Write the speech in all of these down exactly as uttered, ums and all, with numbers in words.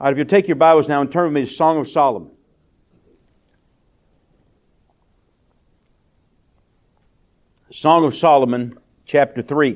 All right, if you'll take your Bibles now and turn with me to Song of Solomon. Song of Solomon, chapter three.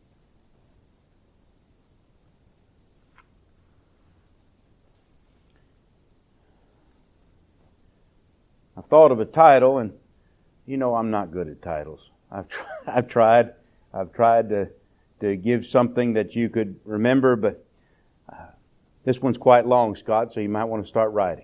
I thought of a title, and you know I'm not good at titles. I've tried, I've tried, I've tried to to give something that you could remember, but uh, this one's quite long, Scott, so you might want to start writing.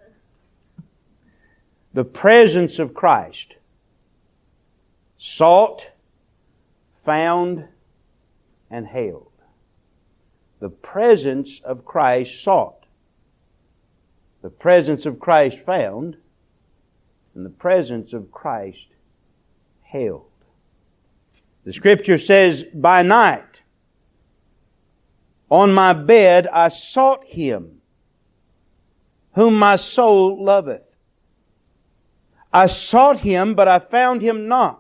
The presence of Christ. Sought, found, and hailed. The presence of Christ sought. The presence of Christ found. And the presence of Christ hailed. The Scripture says, by night, on my bed I sought Him, whom my soul loveth. I sought Him, but I found Him not.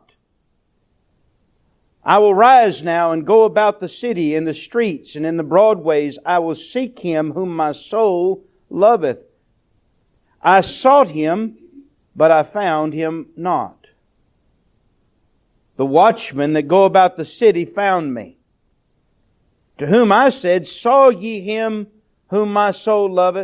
I will rise now and go about the city, in the streets and in the broad ways. I will seek Him whom my soul loveth. I sought Him, but I found Him not. The watchmen that go about the city found me, to whom I said, saw ye Him whom my soul loveth?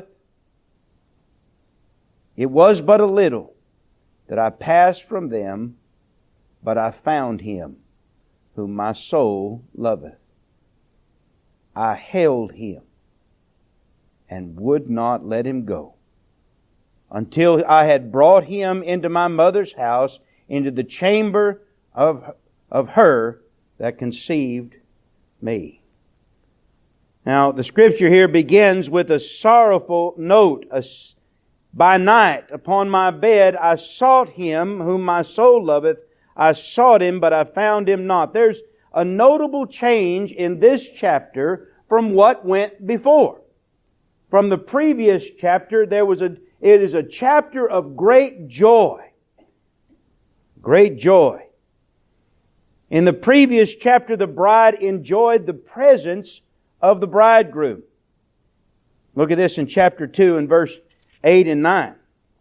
It was but a little that I passed from them, but I found Him whom my soul loveth. I hailed Him and would not let Him go, until I had brought Him into my mother's house, into the chamber of, of her that conceived me. Now, the Scripture here begins with a sorrowful note. A, by night upon my bed I sought Him whom my soul loveth. I sought Him, but I found Him not. There's a notable change in this chapter from what went before. From the previous chapter, there was a, it is a chapter of great joy. Great joy. In the previous chapter, the bride enjoyed the presence of the bridegroom. Look at this in chapter two and verse eight and nine.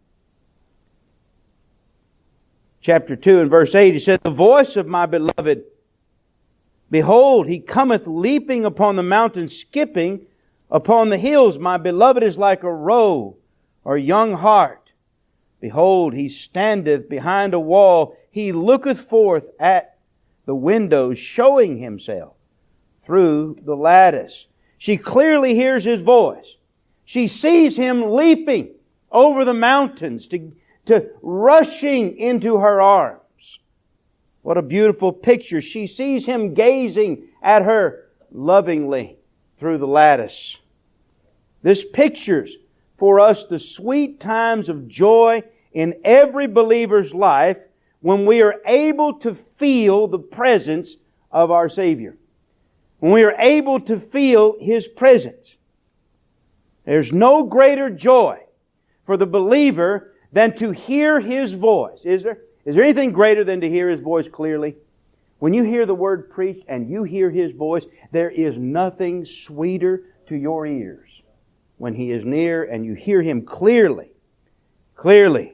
Chapter two and verse eight, he said, the voice of my beloved, behold, He cometh leaping upon the mountains, skipping upon the hills. My beloved is like a roe or young hart. Behold, He standeth behind a wall. He looketh forth at the windows, showing Himself through the lattice. She clearly hears His voice. She sees Him leaping over the mountains to to rushing into her arms. What a beautiful picture. She sees Him gazing at her lovingly through the lattice. This pictures for us the sweet times of joy in every believer's life when we are able to feel the presence of our Savior. When we are able to feel His presence. There's no greater joy for the believer than to hear His voice. Is there? Is there anything greater than to hear His voice clearly? When you hear the Word preached and you hear His voice, there is nothing sweeter to your ears when He is near and you hear Him clearly. Clearly.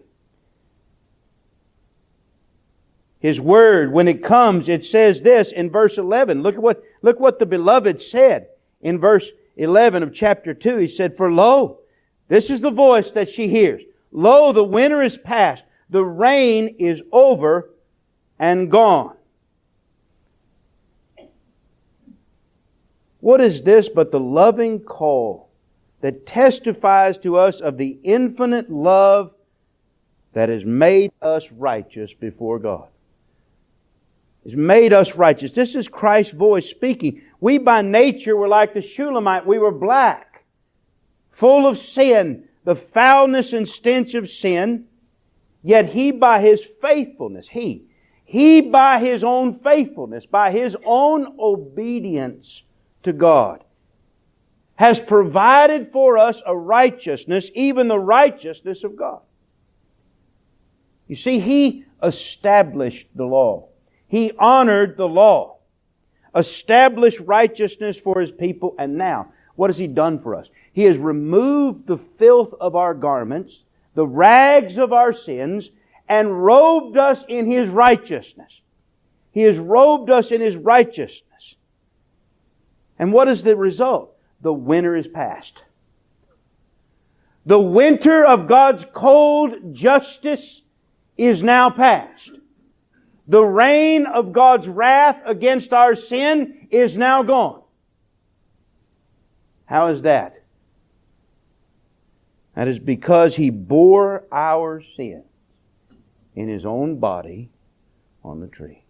His Word, when it comes, it says this in verse eleven. Look at what, look what the beloved said in verse eleven of chapter two. He said, for lo, this is the voice that she hears. Lo, the winter is past, the rain is over and gone. What is this but the loving call that testifies to us of the infinite love that has made us righteous before God? Has made us righteous. This is Christ's voice speaking. We by nature were like the Shulamite. We were black, full of sin, the foulness and stench of sin, yet He by His faithfulness, He, He by His own faithfulness, by His own obedience to God, has provided for us a righteousness, even the righteousness of God. You see, He established the law. He honored the law, established righteousness for His people, and now, what has He done for us? He has removed the filth of our garments, the rags of our sins, and robed us in His righteousness. He has robed us in His righteousness. And what is the result? The winter is past. The winter of God's cold justice is now past. The reign of God's wrath against our sin is now gone. How is that? That is because He bore our sins in His own body on the tree.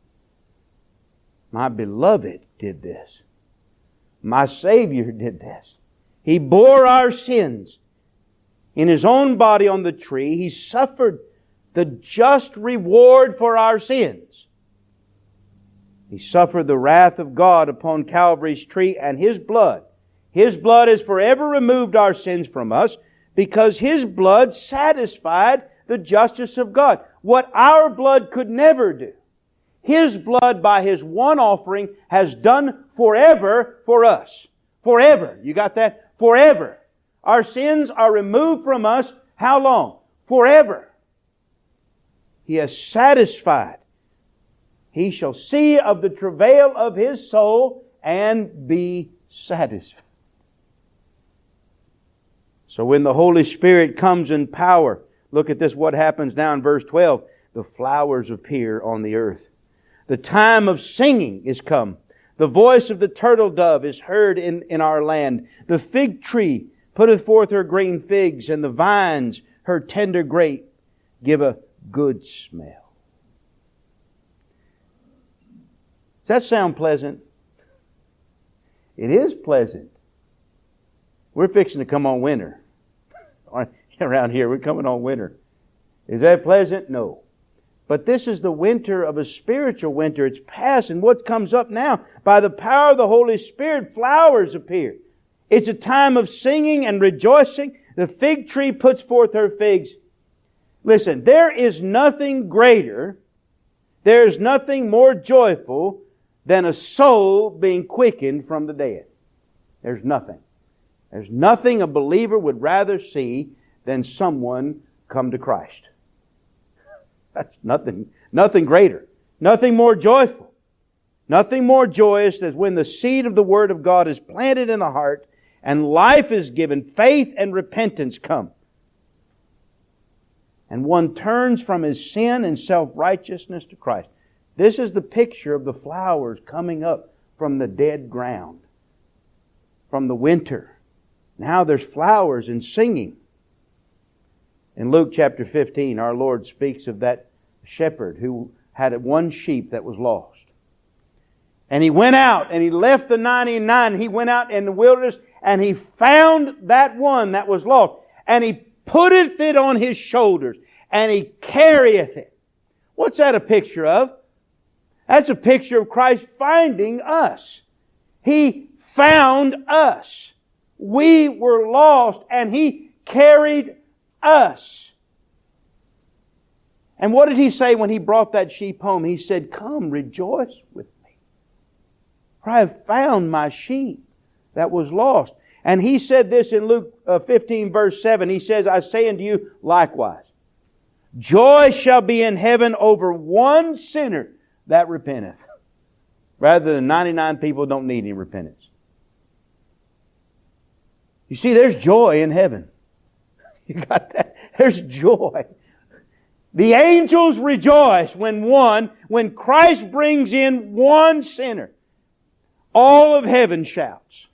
My beloved did this. My Savior did this. He bore our sins in His own body on the tree. He suffered the just reward for our sins. He suffered the wrath of God upon Calvary's tree, and His blood, His blood has forever removed our sins from us, because His blood satisfied the justice of God. What our blood could never do, His blood by His one offering has done forever for us. Forever. You got that? Forever. Our sins are removed from us. How long? Forever. He has satisfied. He shall see of the travail of His soul and be satisfied. So when the Holy Spirit comes in power, look at this, what happens now in verse twelve. The flowers appear on the earth. The time of singing is come. The voice of the turtle dove is heard in, in our land. The fig tree putteth forth her green figs, and the vines her tender grape give a good smell. Does that sound pleasant? It is pleasant. We're fixing to come on winter. Around here, we're coming on winter. Is that pleasant? No. But this is the winter of a spiritual winter. It's past. And what comes up now? By the power of the Holy Spirit, flowers appear. It's a time of singing and rejoicing. The fig tree puts forth her figs. Listen, there is nothing greater, there is nothing more joyful than a soul being quickened from the dead. There's nothing. There's nothing a believer would rather see than someone come to Christ. That's nothing, nothing greater. Nothing more joyful. Nothing more joyous than when the seed of the Word of God is planted in the heart and life is given, faith and repentance come. And one turns from his sin and self-righteousness to Christ. This is the picture of the flowers coming up from the dead ground, from the winter. Now there's flowers and singing. In Luke chapter fifteen, our Lord speaks of that shepherd who had one sheep that was lost. And he went out and he left the ninety-nine. He went out in the wilderness and he found that one that was lost. And he putteth it on his shoulders and he carrieth it. What's that a picture of? That's a picture of Christ finding us. He found us. We were lost and He carried us. And what did He say when He brought that sheep home? He said, "Come, rejoice with me. For I have found my sheep that was lost." And He said this in Luke fifteen verse seven. He says, "I say unto you likewise, joy shall be in heaven over one sinner that repenteth." Rather than ninety-nine people don't need any repentance. You see, there's joy in heaven. You got that? There's joy. The angels rejoice when one, when Christ brings in one sinner. All of heaven shouts.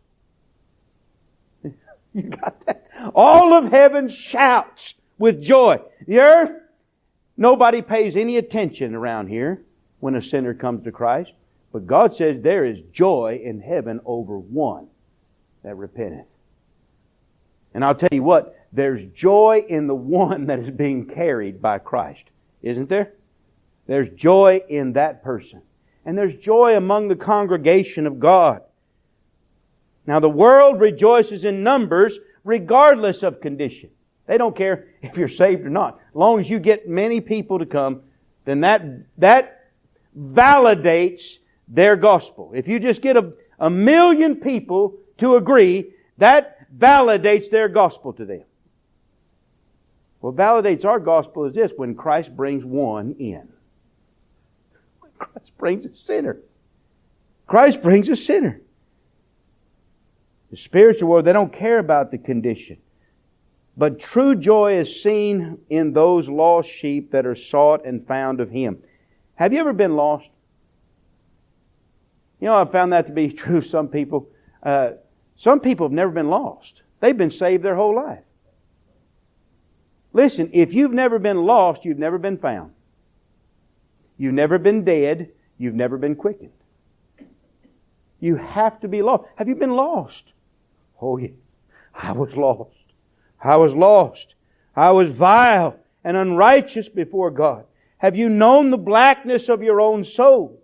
You got that? All of heaven shouts with joy. The earth, nobody pays any attention around here when a sinner comes to Christ. But God says there is joy in heaven over one that repenteth. And I'll tell you what, there's joy in the one that is being carried by Christ. Isn't there? There's joy in that person. And there's joy among the congregation of God. Now the world rejoices in numbers regardless of condition. They don't care if you're saved or not. As long as you get many people to come, then that, that validates their gospel. If you just get a, a million people to agree, that validates their gospel to them. What validates our gospel is this: when Christ brings one in. When Christ brings a sinner. Christ brings a sinner. The spiritual world, they don't care about the condition. But true joy is seen in those lost sheep that are sought and found of Him. Have you ever been lost? You know, I've found that to be true of some people. Uh, some people have never been lost. They've been saved their whole life. Listen, if you've never been lost, you've never been found. You've never been dead. You've never been quickened. You have to be lost. Have you been lost? Oh, yeah. I was lost. I was lost. I was vile and unrighteous before God. Have you known the blackness of your own soul?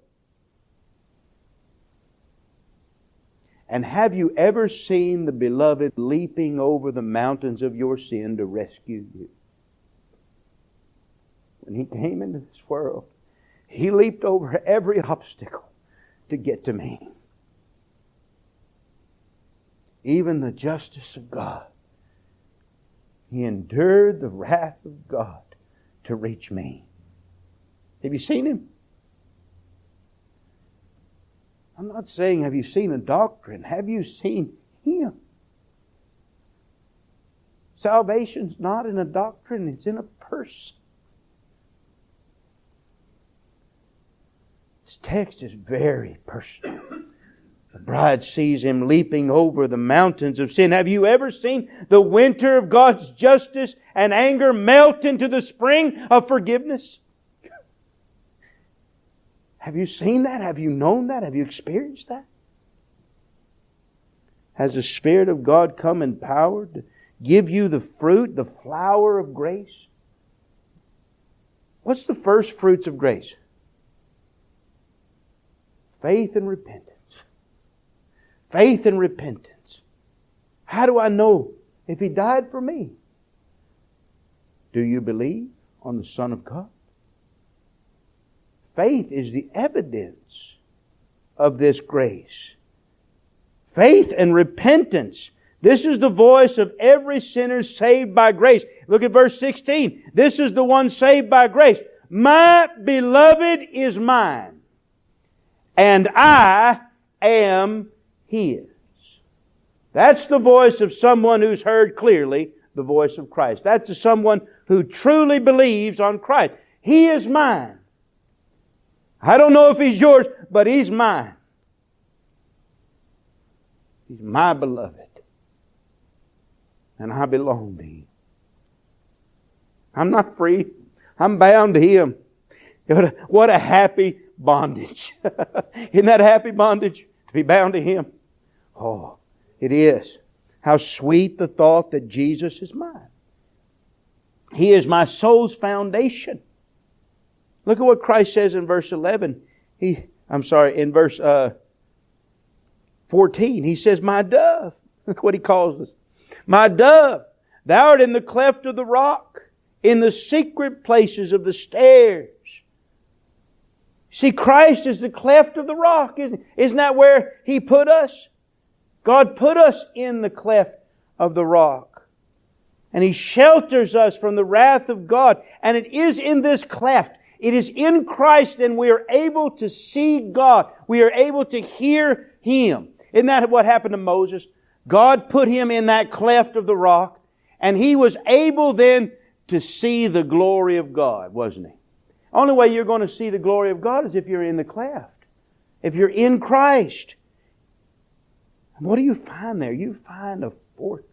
And have you ever seen the Beloved leaping over the mountains of your sin to rescue you? When He came into this world, He leaped over every obstacle to get to me. Even the justice of God. He endured the wrath of God to reach me. Have you seen Him? I'm not saying have you seen a doctrine. Have you seen Him? Salvation's not in a doctrine. It's in a person. This text is very personal. The bride sees Him leaping over the mountains of sin. Have you ever seen the winter of God's justice and anger melt into the spring of forgiveness? Have you seen that? Have you known that? Have you experienced that? Has the Spirit of God come in power to give you the fruit, the flower of grace? What's the first fruits of grace? Faith and repentance. Faith and repentance. How do I know if He died for me? Do you believe on the Son of God? Faith is the evidence of this grace. Faith and repentance. This is the voice of every sinner saved by grace. Look at verse sixteen. This is the one saved by grace. My beloved is mine, and I am His. That's the voice of someone who's heard clearly the voice of Christ. That's of someone who truly believes on Christ. He is mine. I don't know if He's yours, but He's mine. He's my beloved. And I belong to Him. I'm not free. I'm bound to Him. What a, what a happy bondage. Isn't that a happy bondage? To be bound to Him? Oh, it is. How sweet the thought that Jesus is mine. He is my soul's foundation. Look at what Christ says in verse eleven. He, I'm sorry, in verse uh, fourteen. He says, my dove. Look what He calls us. My dove, thou art in the cleft of the rock, in the secret places of the stairs. See, Christ is the cleft of the rock. Isn't, isn't that where He put us? God put us in the cleft of the rock. And He shelters us from the wrath of God. And it is in this cleft. It is in Christ and we are able to see God. We are able to hear Him. Isn't that what happened to Moses? God put him in that cleft of the rock, and he was able then to see the glory of God, wasn't he? Only way you're going to see the glory of God is if you're in the cleft. If you're in Christ. And what do you find there? You find a fortress.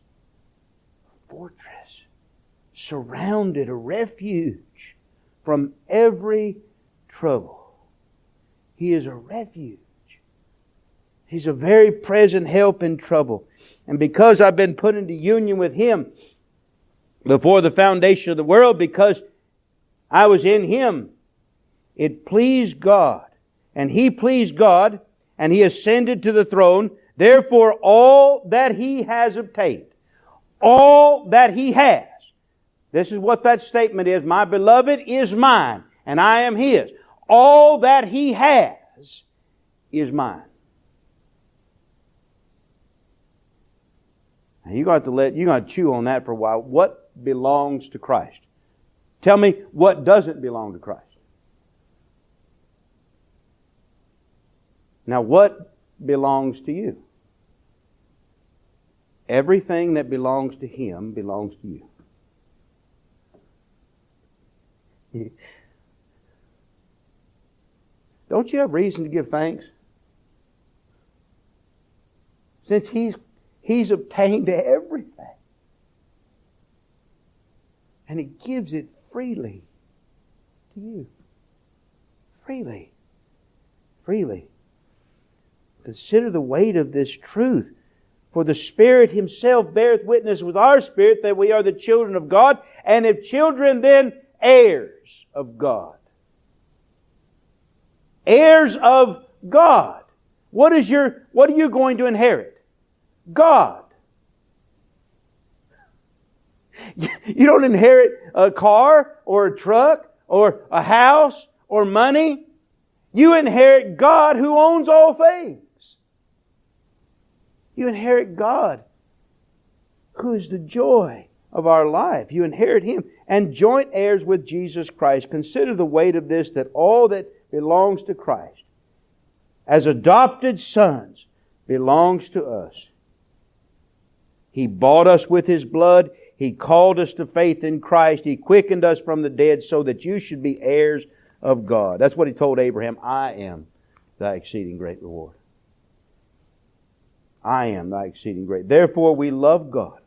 A fortress. Surrounded, a refuge from every trouble. He is a refuge. He's a very present help in trouble. And because I've been put into union with Him before the foundation of the world, because I was in Him, it pleased God. And He pleased God, and He ascended to the throne. Therefore, all that He has obtained, all that He has, this is what that statement is. My beloved is mine, and I am His. All that He has is mine. And you're going to have to let, you're going to chew on that for a while. What belongs to Christ? Tell me what doesn't belong to Christ. Now what belongs to you? Everything that belongs to Him belongs to you. Don't you have reason to give thanks? Since He's, He's obtained everything. And He gives it freely to you. Freely. Freely. Consider the weight of this truth. For the Spirit Himself beareth witness with our spirit that we are the children of God, and if children, then heirs of God. Heirs of God. What is your, what are you going to inherit? God. You don't inherit a car or a truck or a house or money. You inherit God who owns all things. You inherit God who is the joy of our life. You inherit Him and joint heirs with Jesus Christ. Consider the weight of this, that all that belongs to Christ as adopted sons belongs to us. He bought us with His blood. He called us to faith in Christ. He quickened us from the dead so that you should be heirs of God. That's what He told Abraham. I am thy exceeding great reward. I am thy exceeding great. Therefore we love God.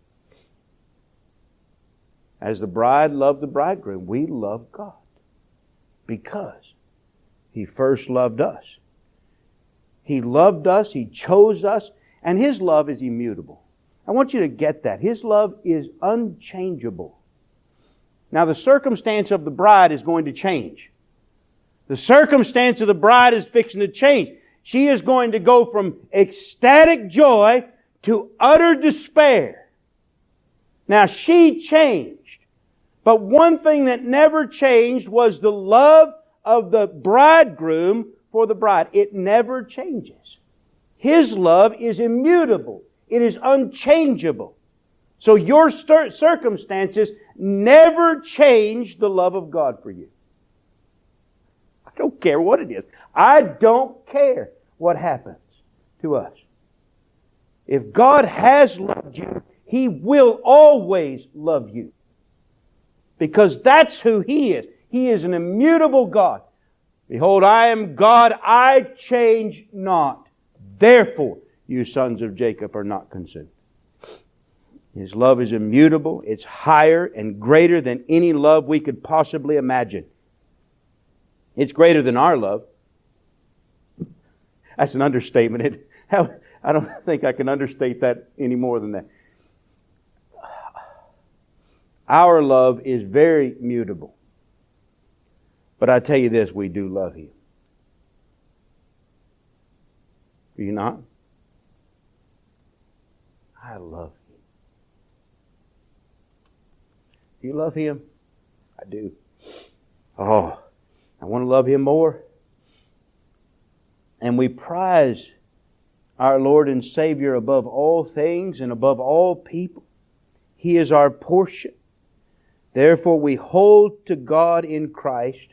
As the bride loves the bridegroom, we love God. Because He first loved us. He loved us, He chose us, and His love is immutable. I want you to get that. His love is unchangeable. Now the circumstance of the bride is going to change. The circumstance of the bride is fixing to change. She is going to go from ecstatic joy to utter despair. Now she changed. But one thing that never changed was the love of the bridegroom for the bride. It never changes. His love is immutable. It is unchangeable. So your circumstances never change the love of God for you. I don't care what it is. I don't care what happens to us. If God has loved you, He will always love you. Because that's who He is. He is an immutable God. Behold, I am God, I change not. Therefore, you sons of Jacob are not consumed. His love is immutable. It's higher and greater than any love we could possibly imagine. It's greater than our love. That's an understatement. It, I don't think I can understate that any more than that. Our love is very mutable. But I tell you this, we do love Him. Do you not? I love Him. Do you love Him? I do. Oh, I want to love Him more. And we prize our Lord and Savior above all things and above all people. He is our portion. Therefore we hold to God in Christ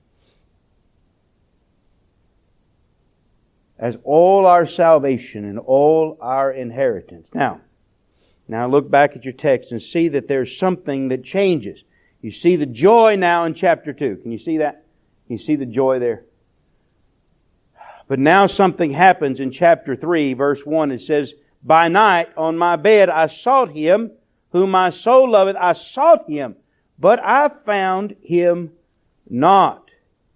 as all our salvation and all our inheritance. Now, now look back at your text and see that there's something that changes. You see the joy now in chapter two. Can you see that? Can you see the joy there? But now something happens in chapter three, verse one. It says, by night on my bed I sought Him, whom my soul loveth. I sought Him, but I found Him not.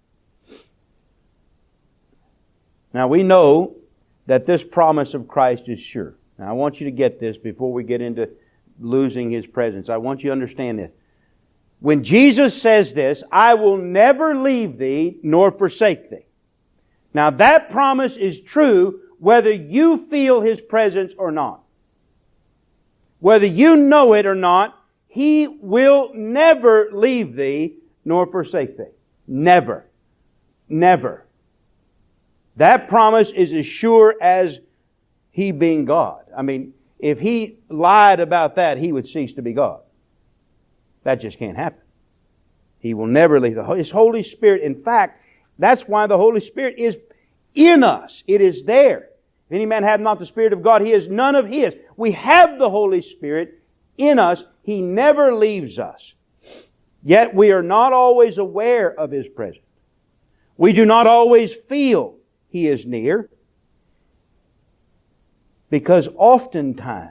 Now we know that this promise of Christ is sure. Now I want you to get this before we get into losing His presence. I want you to understand this. When Jesus says this, I will never leave thee nor forsake thee. Now that promise is true whether you feel His presence or not. Whether you know it or not, He will never leave thee nor forsake thee. Never. Never. That promise is as sure as He being God. I mean, if He lied about that, He would cease to be God. That just can't happen. He will never leave. His Holy Spirit, in fact, that's why the Holy Spirit is in us. It is there. If any man have not the Spirit of God, he is none of His. We have the Holy Spirit in us. He never leaves us. Yet we are not always aware of His presence. We do not always feel He is near. Because oftentimes,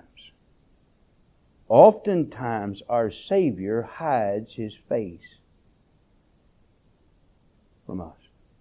oftentimes our Savior hides His face from us.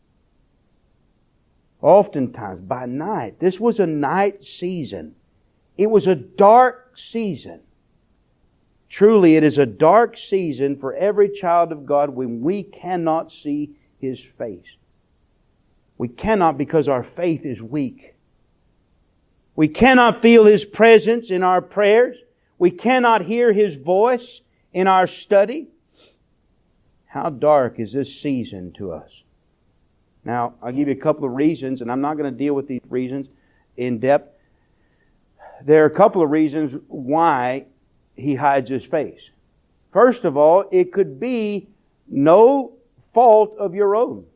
Oftentimes, by night. This was a night season. It was a dark season. Truly, it is a dark season for every child of God when we cannot see His face. We cannot because our faith is weak. We cannot feel His presence in our prayers. We cannot hear His voice in our study. How dark is this season to us? Now, I'll give you a couple of reasons, and I'm not going to deal with these reasons in depth. There are a couple of reasons why He hides His face. First of all, it could be no fault of your own.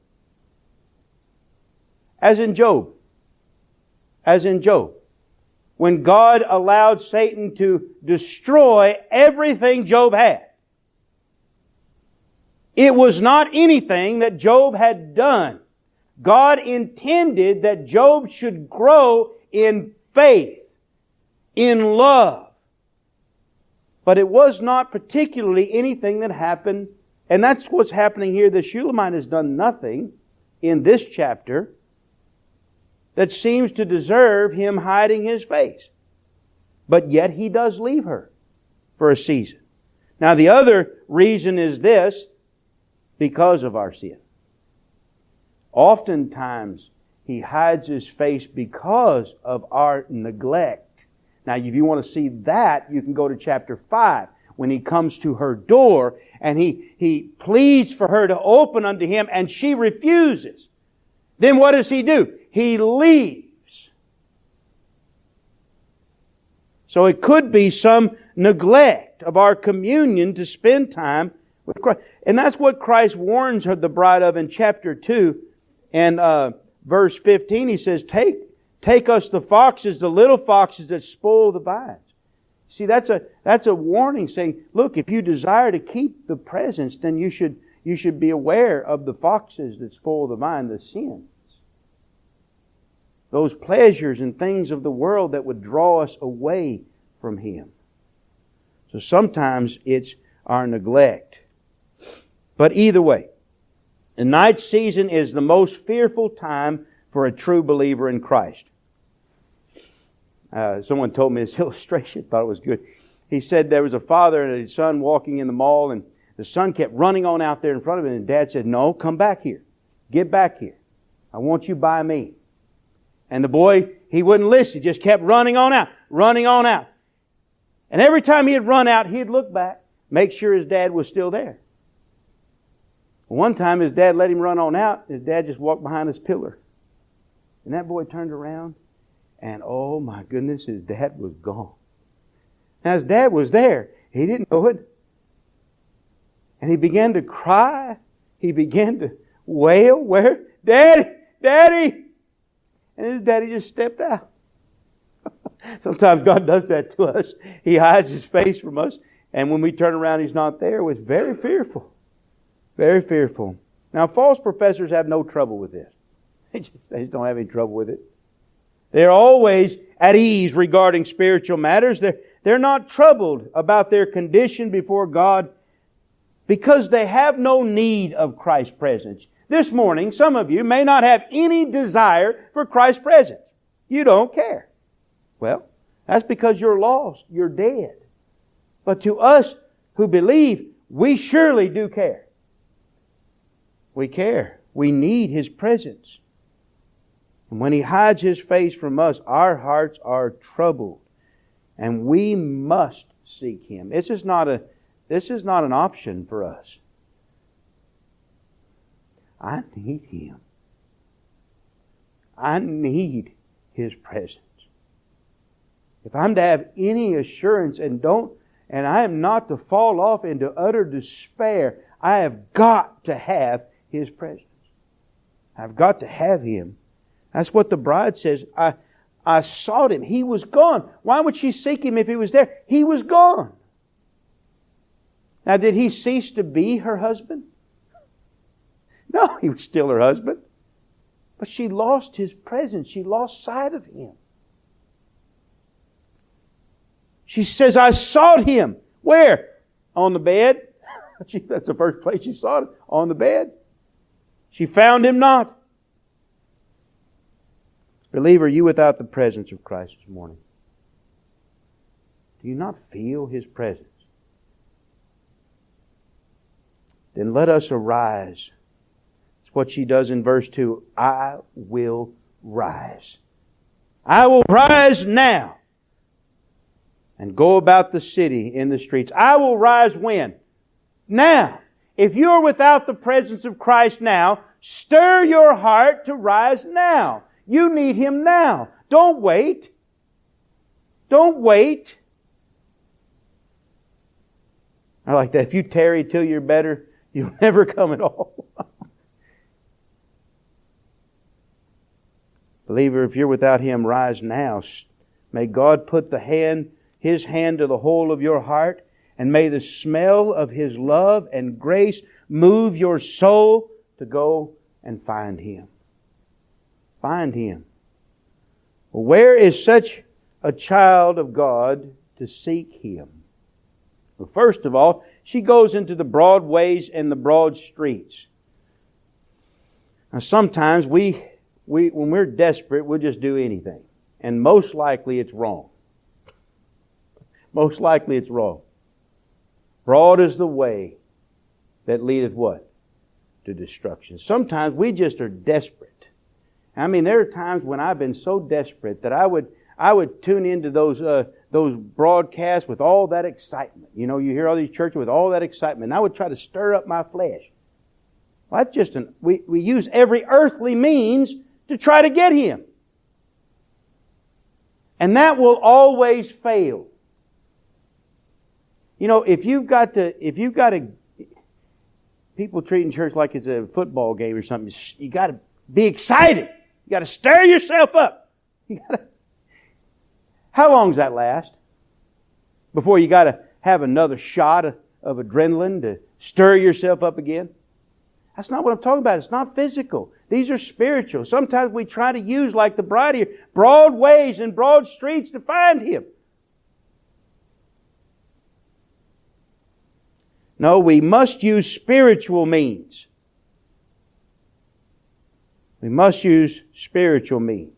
As in Job. As in Job. When God allowed Satan to destroy everything Job had. It was not anything that Job had done. God intended that Job should grow in faith, in love. But it was not particularly anything that happened, and that's what's happening here. The Shulamite has done nothing in this chapter that seems to deserve him hiding his face. But yet he does leave her for a season. Now the other reason is this, because of our sin. Oftentimes He hides His face because of our neglect. Now if you want to see that, you can go to chapter five, when He comes to her door and He, he pleads for her to open unto Him and she refuses. Then what does He do? He leaves. So it could be some neglect of our communion to spend time with Christ. And that's what Christ warns her, the bride, of in chapter two and uh, verse fifteen. He says, Take take us the foxes, the little foxes that spoil the vines. See, that's a that's a warning saying, look, if you desire to keep the presence, then you should you should be aware of the foxes that spoil the vine, the sins. Those pleasures and things of the world that would draw us away from Him. So sometimes it's our neglect. But either way, the night season is the most fearful time for a true believer in Christ. Uh, someone told me this illustration, thought it was good. He said there was a father and his son walking in the mall, and the son kept running on out there in front of him, and Dad said, no, come back here. Get back here. I want you by me. And the boy, he wouldn't listen. He just kept running on out, running on out. And every time he'd run out, he'd look back, make sure his dad was still there. One time his dad let him run on out. His dad just walked behind his pillar. And that boy turned around, and oh my goodness, his dad was gone. Now his dad was there. He didn't know it. And he began to cry. He began to wail. Where? Daddy! Daddy! And his daddy just stepped out. Sometimes God does that to us. He hides His face from us. And when we turn around, He's not there. It was very fearful. Very fearful. Now, false professors have no trouble with this. They just, they just don't have any trouble with it. They're always at ease regarding spiritual matters. They're, they're not troubled about their condition before God because they have no need of Christ's presence. This morning, some of you may not have any desire for Christ's presence. You don't care. Well, that's because you're lost. You're dead. But to us who believe, we surely do care. We care. We need His presence. And when He hides His face from us, our hearts are troubled. And we must seek Him. This is not a, this is not an option for us. I need Him. I need His presence. if I'm to have any assurance and don't, and I am not to fall off into utter despair, I have got to have His presence. I've got to have Him. That's what the bride says. I, I sought Him. He was gone. Why would she seek Him if He was there? He was gone. Now, did He cease to be her husband? No, He was still her husband. But she lost His presence. She lost sight of Him. She says, I sought Him. Where? On the bed. That's the first place she saw Him. On the bed. She found Him not. Believer, you without the presence of Christ this morning, do you not feel His presence? Then let us arise. It's what she does in verse two. I will rise. I will rise now and go about the city in the streets. I will rise when? Now. If you are without the presence of Christ now, stir your heart to rise now. You need Him now. Don't wait. Don't wait. I like that. If you tarry till you're better, you'll never come at all. Believer, if you're without Him, rise now. May God put the hand, His hand to the whole of your heart, and may the smell of His love and grace move your soul to go and find Him. Find Him. Well, where is such a child of God to seek Him? Well, first of all, she goes into the broad ways and the broad streets. Now, sometimes we, we, when we're desperate, we'll just do anything. And most likely it's wrong. Most likely it's wrong. Broad is the way that leadeth what? To destruction. Sometimes we just are desperate. I mean, there are times when I've been so desperate that I would I would tune into those uh, those broadcasts with all that excitement. You know, you hear all these churches with all that excitement. And I would try to stir up my flesh. Well, that's just an we we use every earthly means to try to get Him, and that will always fail. You know, if you've got to if you've got to people treating church like it's a football game or something, you got to be excited. You got to stir yourself up. You got to. How long does that last? Before you got to have another shot of, of adrenaline to stir yourself up again? That's not what I'm talking about. It's not physical. These are spiritual. Sometimes we try to use, like the bride here, broad ways and broad streets to find Him. No, we must use spiritual means. We must use spiritual means.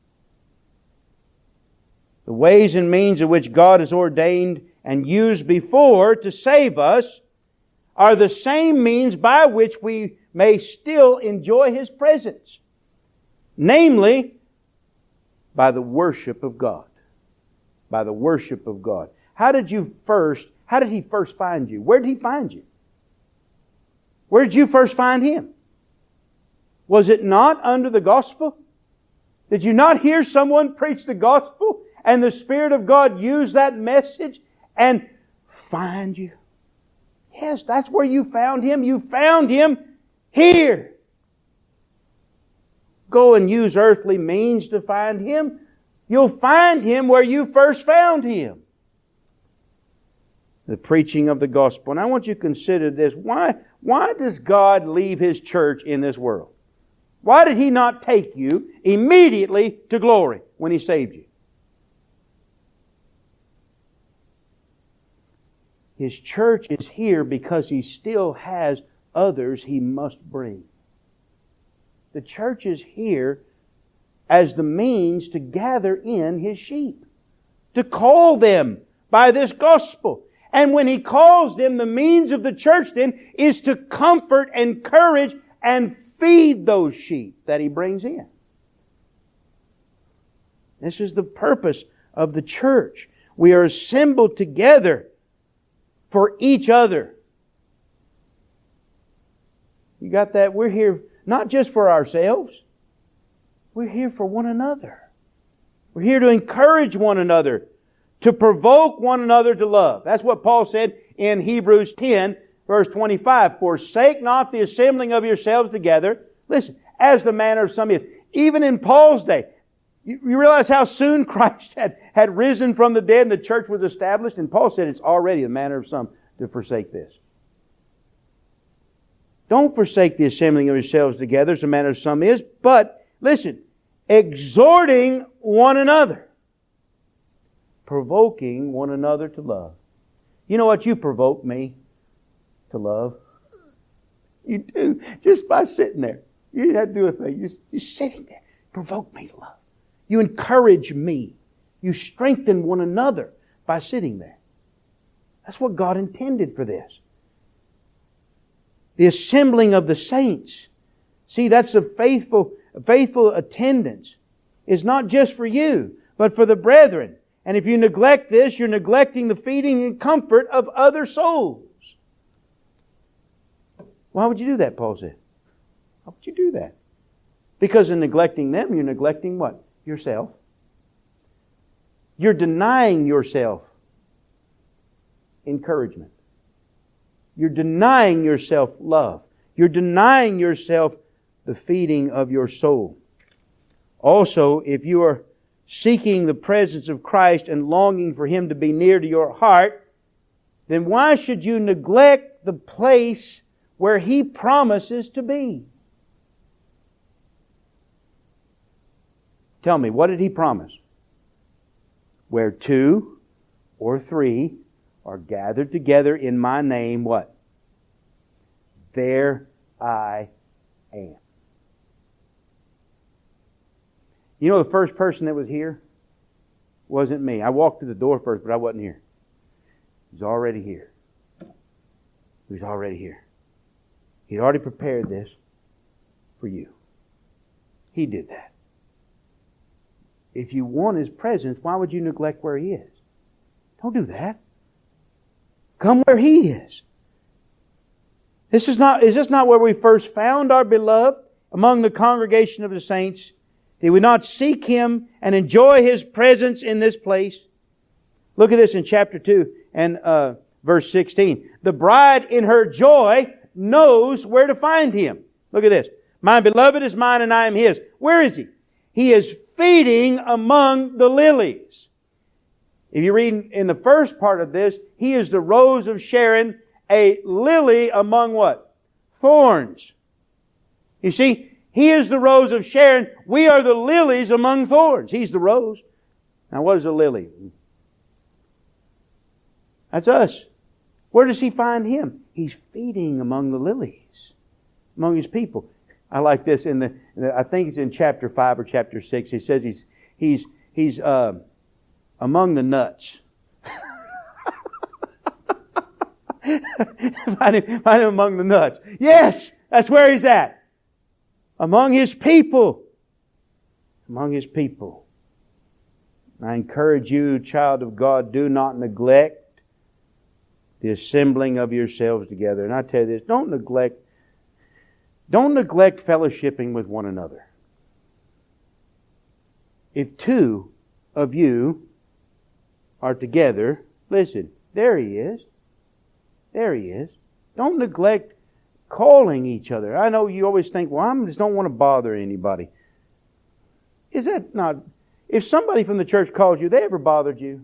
The ways and means in which God has ordained and used before to save us are the same means by which we may still enjoy His presence. Namely, by the worship of God. By the worship of God. How did you first, how did He first find you? Where did He find you? Where did you first find Him? Was it not under the gospel? Did you not hear someone preach the gospel and the Spirit of God use that message and find you? Yes, that's where you found Him. You found Him here. Go and use earthly means to find Him. You'll find Him where you first found Him. The preaching of the gospel. And I want you to consider this. Why, why does God leave His church in this world? Why did He not take you immediately to glory when He saved you? His church is here because He still has others He must bring. The church is here as the means to gather in His sheep, to call them by this gospel. And when He calls them, the means of the church then is to comfort, encourage, and feed those sheep that He brings in. This is the purpose of the church. We are assembled together for each other. You got that? We're here not just for ourselves. We're here for one another. We're here to encourage one another to provoke one another to love. That's what Paul said in Hebrews ten, verse twenty-five. Forsake not the assembling of yourselves together. Listen, as the manner of some is. Even in Paul's day, you, you realize how soon Christ had, had risen from the dead and the church was established? And Paul said it's already the manner of some to forsake this. Don't forsake the assembling of yourselves together, as the manner of some is, but, listen, exhorting one another, provoking one another to love. You know what? You provoke me to love. You do. Just by sitting there. You didn't have to do a thing. You're just, you're sitting there. Provoke me to love. You encourage me. You strengthen one another by sitting there. That's what God intended for this. The assembling of the saints. See, that's a faithful, faithful attendance. It's not just for you, but for the brethren. And if you neglect this, you're neglecting the feeding and comfort of other souls. Why would you do that, Paul said? Why would you do that? Because in neglecting them, you're neglecting what? Yourself. You're denying yourself encouragement. You're denying yourself love. You're denying yourself the feeding of your soul. Also, if you are seeking the presence of Christ and longing for Him to be near to your heart, then why should you neglect the place where He promises to be? Tell me, what did He promise? Where two or three are gathered together in my name, what? There I am. You know, the first person that was here wasn't me. I walked through the door first, but I wasn't here. He was already here. He was already here. He'd already prepared this for you. He did that. If you want His presence, why would you neglect where He is? Don't do that. Come where He is. This is not, is this not where we first found our beloved among the congregation of the saints? Did we not seek Him and enjoy His presence in this place? Look at this in chapter two and uh, verse sixteen. The bride in her joy knows where to find Him. Look at this. My beloved is mine and I am His. Where is He? He is feeding among the lilies. If you read in the first part of this, He is the rose of Sharon, a lily among what? Thorns. You see, He is the rose of Sharon. We are the lilies among thorns. He's the rose. Now what is a lily? That's us. Where does He find Him? He's feeding among the lilies, among His people. I like this in the, in the I think it's in chapter five or chapter six. He says He's He's He's uh, among the nuts. find, him, find Him among the nuts. Yes, that's where He's at. Among His people. Among His people. I encourage you, child of God, do not neglect the assembling of yourselves together. And I tell you this, don't neglect, don't neglect fellowshipping with one another. If two of you are together, listen, there He is. There He is. Don't neglect calling each other. I know you always think, well, I just don't want to bother anybody. Is that not... If somebody from the church calls you, they ever bothered you?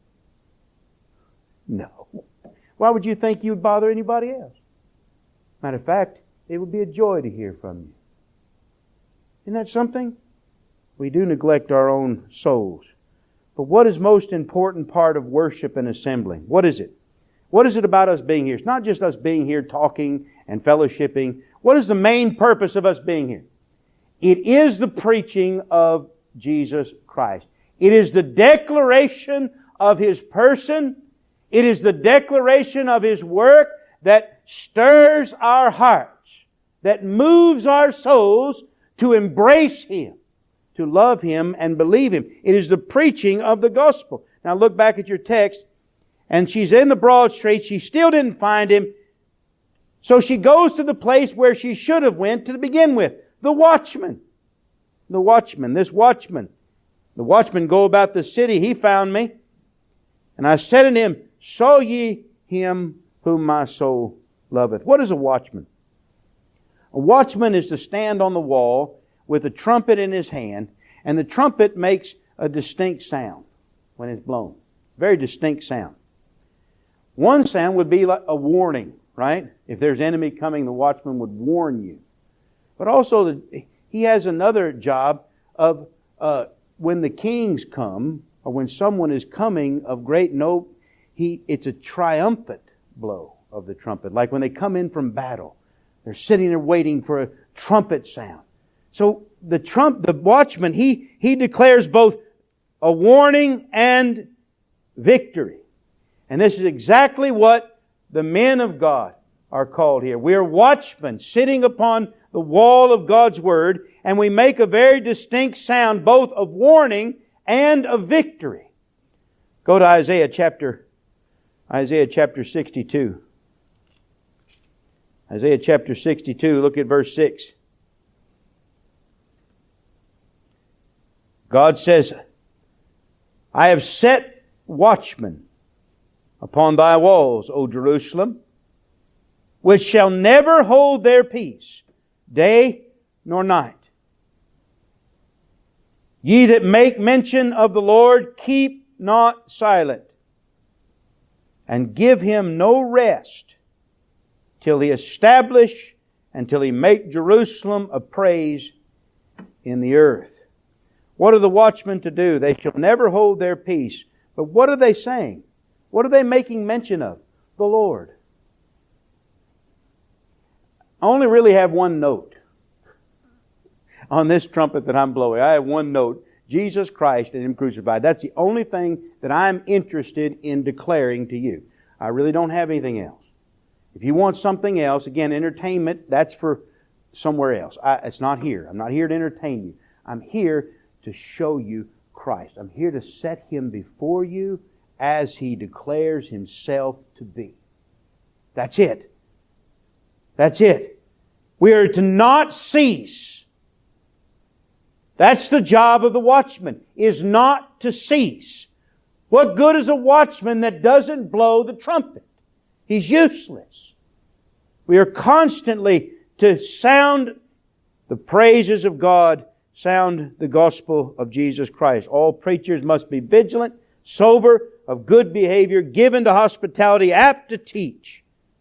No. Why would you think you would bother anybody else? Matter of fact, it would be a joy to hear from you. Isn't that something? We do neglect our own souls. But what is most important part of worship and assembling? What is it? What is it about us being here? It's not just us being here talking and fellowshipping. What is the main purpose of us being here? It is the preaching of Jesus Christ. It is the declaration of His person. It is the declaration of His work that stirs our hearts, that moves our souls to embrace Him, to love Him and believe Him. It is the preaching of the gospel. Now look back at your text. And she's in the broad street. She still didn't find Him. So she goes to the place where she should have went to begin with. The watchman. The watchman. This watchman. The watchman go about the city. He found me. And I said unto him, Saw ye him whom my soul loveth? What is a watchman? A watchman is to stand on the wall with a trumpet in his hand, and the trumpet makes a distinct sound when it's blown. Very distinct sound. One sound would be like a warning, right? If there's enemy coming, the watchman would warn you. But also, the, he has another job of uh, when the kings come, or when someone is coming of great note, he it's a triumphant blow of the trumpet. Like when they come in from battle, they're sitting there waiting for a trumpet sound. So the trump, the watchman, he he declares both a warning and victory. And this is exactly what the men of God are called here. We are watchmen sitting upon the wall of God's Word, and we make a very distinct sound both of warning and of victory. Go to Isaiah chapter, Isaiah chapter sixty-two. Isaiah chapter sixty-two, look at verse six. God says, I have set watchmen upon thy walls, O Jerusalem, which shall never hold their peace, day nor night. Ye that make mention of the Lord, keep not silent, and give Him no rest, till He establish and till He make Jerusalem a praise in the earth. What are the watchmen to do? They shall never hold their peace. But what are they saying? What are they making mention of? The Lord. I only really have one note on this trumpet that I'm blowing. I have one note. Jesus Christ and Him crucified. That's the only thing that I'm interested in declaring to you. I really don't have anything else. If you want something else, again, entertainment, that's for somewhere else. I, it's not here. I'm not here to entertain you. I'm here to show you Christ. I'm here to set Him before you as He declares Himself to be. That's it. That's it. We are to not cease. That's the job of the watchman, is not to cease. What good is a watchman that doesn't blow the trumpet? He's useless. We are constantly to sound the praises of God, sound the gospel of Jesus Christ. All preachers must be vigilant, sober, of good behavior, given to hospitality, apt to teach.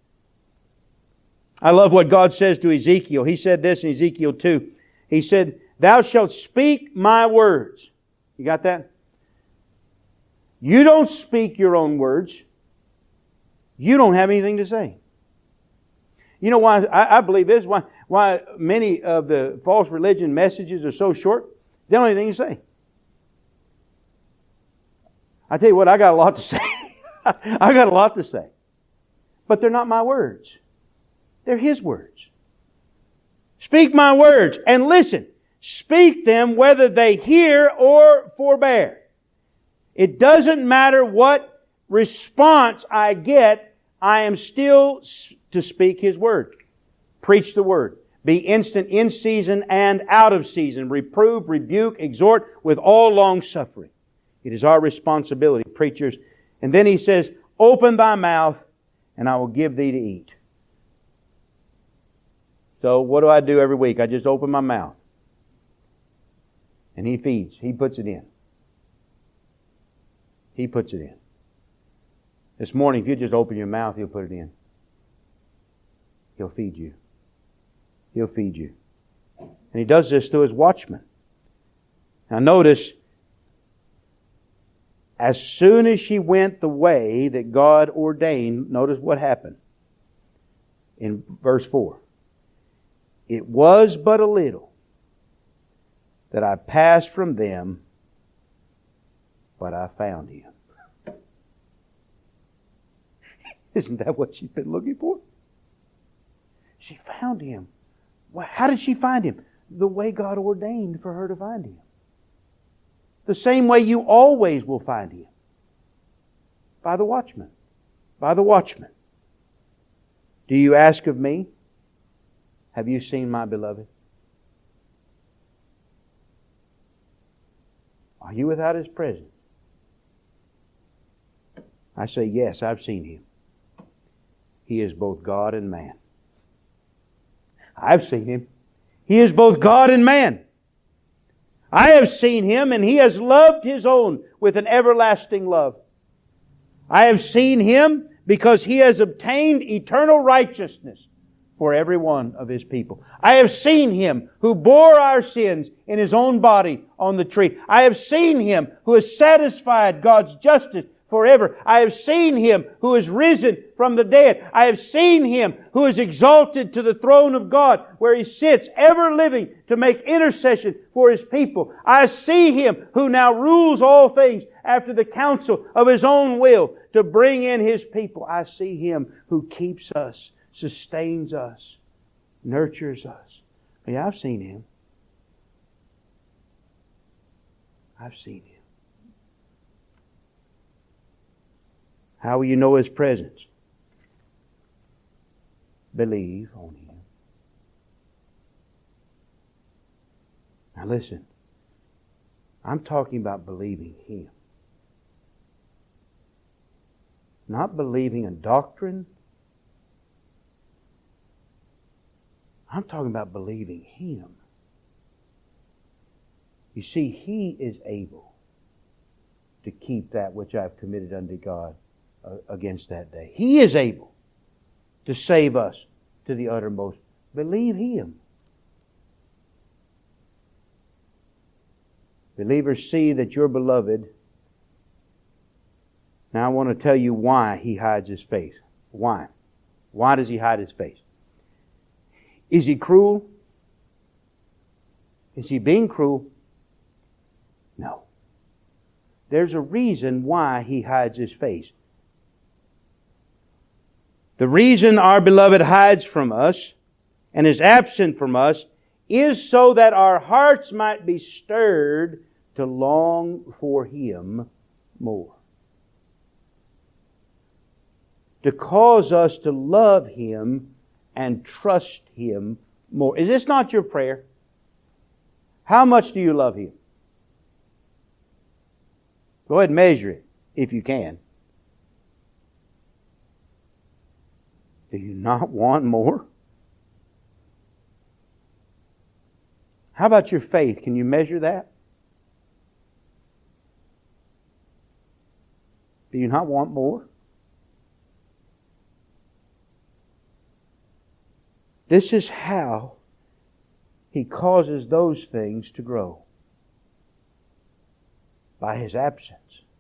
I love what God says to Ezekiel. He said this in Ezekiel two. He said, Thou shalt speak my words. You got that? You don't speak your own words. You don't have anything to say. You know why I, I believe this? Why, why many of the false religion messages are so short? They don't have anything to say. I tell you what, I got a lot to say. I got a lot to say. But they're not my words. They're His words. Speak my words and listen. Speak them whether they hear or forbear. It doesn't matter what response I get, I am still to speak His word. Preach the word. Be instant in season and out of season. Reprove, rebuke, exhort with all long suffering. It is our responsibility, preachers. And then He says, Open thy mouth and I will give thee to eat. So what do I do every week? I just open my mouth. And He feeds. He puts it in. He puts it in. This morning, if you just open your mouth, He'll put it in. He'll feed you. He'll feed you. And He does this through His watchmen. Now notice, as soon as she went the way that God ordained, notice what happened in verse four. It was but a little that I passed from them, but I found Him. Isn't that what she's been looking for? She found Him. Well, how did she find Him? The way God ordained for her to find Him. The same way you always will find Him. By the watchman. By the watchman. Do you ask of me? Have you seen my beloved? Are you without His presence? I say, yes, I've seen Him. He is both God and man. I've seen Him. He is both God and man. I have seen Him, and He has loved His own with an everlasting love. I have seen Him because He has obtained eternal righteousness for every one of His people. I have seen Him who bore our sins in His own body on the tree. I have seen Him who has satisfied God's justice forever. I have seen Him who is risen from the dead. I have seen Him who is exalted to the throne of God, where He sits ever living to make intercession for His people. I see Him who now rules all things after the counsel of His own will to bring in His people. I see Him who keeps us, sustains us, nurtures us. Yeah, I've seen Him. I've seen Him. How will you know His presence? Believe on Him. Now listen, I'm talking about believing Him. Not believing a doctrine. I'm talking about believing Him. You see, He is able to keep that which I've committed unto God against that day. He is able to save us to the uttermost. Believe Him. Believers, see that you're beloved. Now I want to tell you why He hides His face. Why? Why does He hide His face? Is He cruel? Is He being cruel? No. There's a reason why He hides His face. The reason our beloved hides from us and is absent from us is so that our hearts might be stirred to long for Him more. To cause us to love Him and trust Him more. Is this not your prayer? How much do you love Him? Go ahead and measure it if you can. Do you not want more? How about your faith? Can you measure that? Do you not want more? This is how He causes those things to grow. By His absence.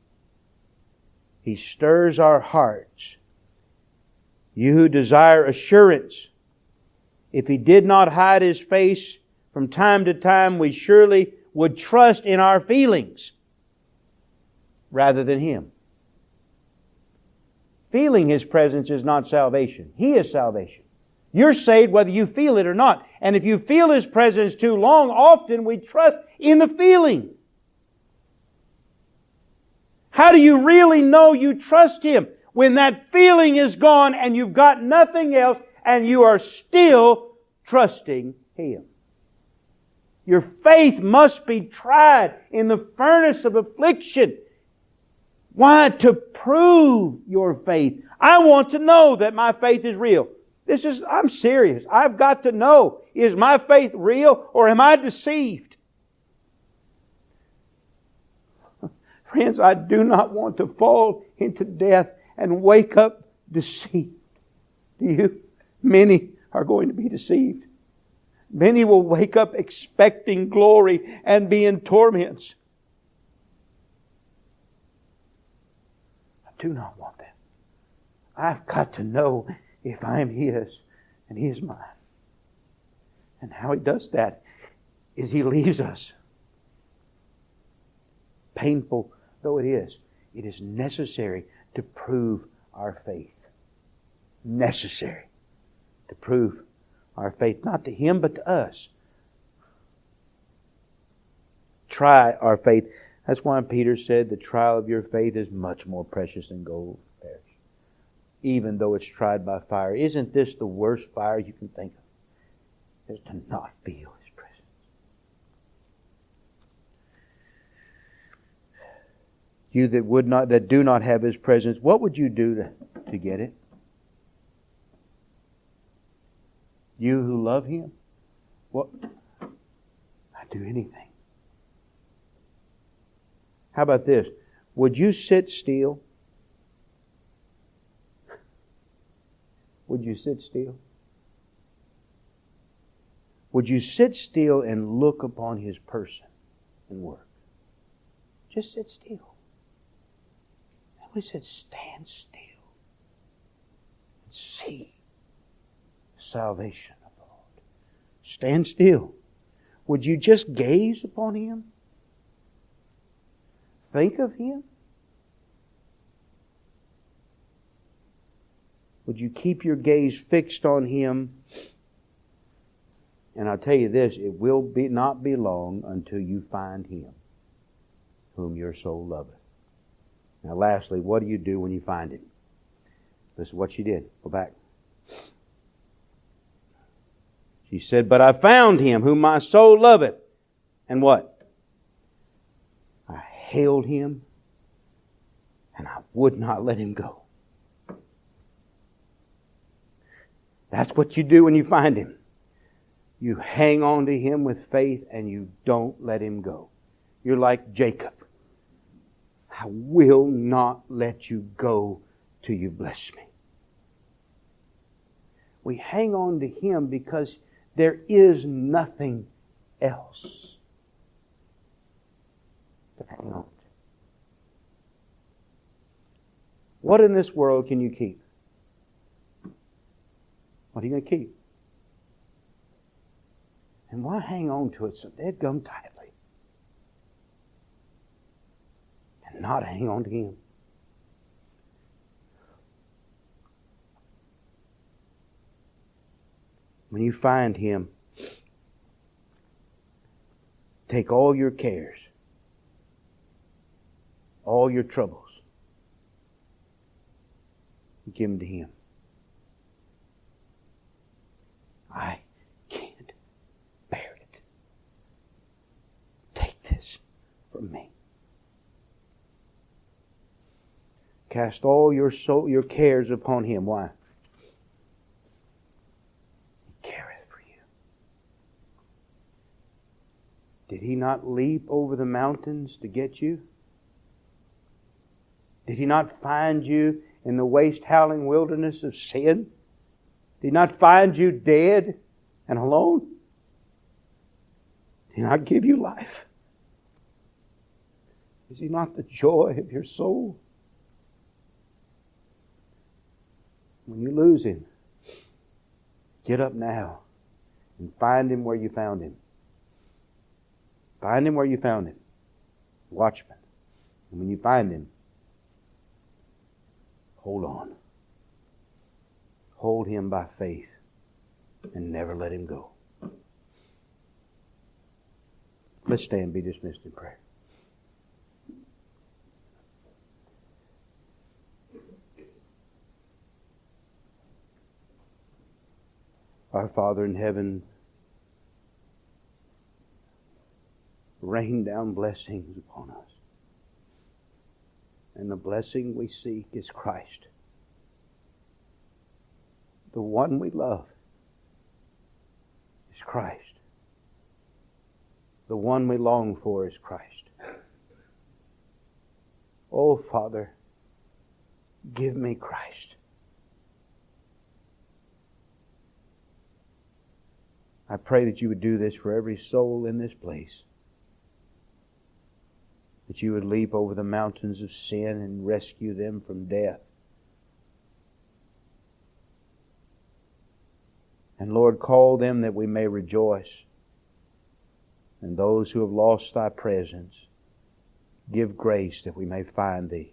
He stirs our hearts. You who desire assurance, if He did not hide His face from time to time, we surely would trust in our feelings rather than Him. Feeling His presence is not salvation. He is salvation. You're saved whether you feel it or not. And if you feel His presence too long, often we trust in the feeling. How do you really know you trust Him? When that feeling is gone and you've got nothing else and you are still trusting Him. Your faith must be tried in the furnace of affliction. Why? To prove your faith. I want to know that my faith is real. This is, I'm serious. I've got to know, is my faith real or am I deceived? Friends, I do not want to fall into death and wake up deceived. Do you? Many are going to be deceived. Many will wake up expecting glory and be in torments. I do not want that. I've got to know if I am His and He is mine. And how He does that is He leaves us. Painful though it is, it is necessary to prove our faith. Necessary to prove our faith, not to Him but to us. Try our faith. That's why Peter said the trial of your faith is much more precious than gold, perish, even though it's tried by fire. Isn't this the worst fire you can think of? Is to not feel His presence. You that would not, that do not have His presence, what would you do to, to get it? You who love Him? What? I'd do anything. How about this? Would you sit still? Would you sit still? Would you sit still and look upon His person and work? Just sit still. And we said, stand still and see the salvation of the Lord. Stand still. Would you just gaze upon Him? Think of Him? Would you keep your gaze fixed on Him? And I'll tell you this, it will be not be long until you find Him whom your soul loveth. Now lastly, what do you do when you find Him? Listen to what she did. Go back. She said, but I found Him whom my soul loveth. And what? I hailed Him and I would not let Him go. That's what you do when you find Him. You hang on to Him with faith and you don't let Him go. You're like Jacob. I will not let you go till you bless me. We hang on to Him because there is nothing else to hang on to. What in this world can you keep? What are you going to keep? And why hang on to it so dead-gum tightly? And not hang on to Him? When you find Him, take all your cares, all your troubles, and give them to Him. I can't bear it. Take this from me. Cast all your soul, your cares upon Him. Why? He careth for you. Did He not leap over the mountains to get you? Did He not find you in the waste howling wilderness of sin? Did He not find you dead and alone? Did He not give you life? Is He not the joy of your soul? When you lose Him, get up now and find Him where you found Him. Find Him where you found Him. Watchman. And when you find Him, hold on. Hold Him by faith and never let Him go. Let's stand and be dismissed in prayer. Our Father in heaven, rain down blessings upon us. And the blessing we seek is Christ. The one we love is Christ. The one we long for is Christ. Oh, Father, give me Christ. I pray that you would do this for every soul in this place. That you would leap over the mountains of sin and rescue them from death. And Lord, call them that we may rejoice. And those who have lost Thy presence, give grace that we may find Thee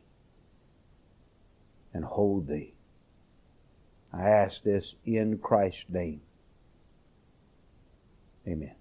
and hold Thee. I ask this in Christ's name. Amen.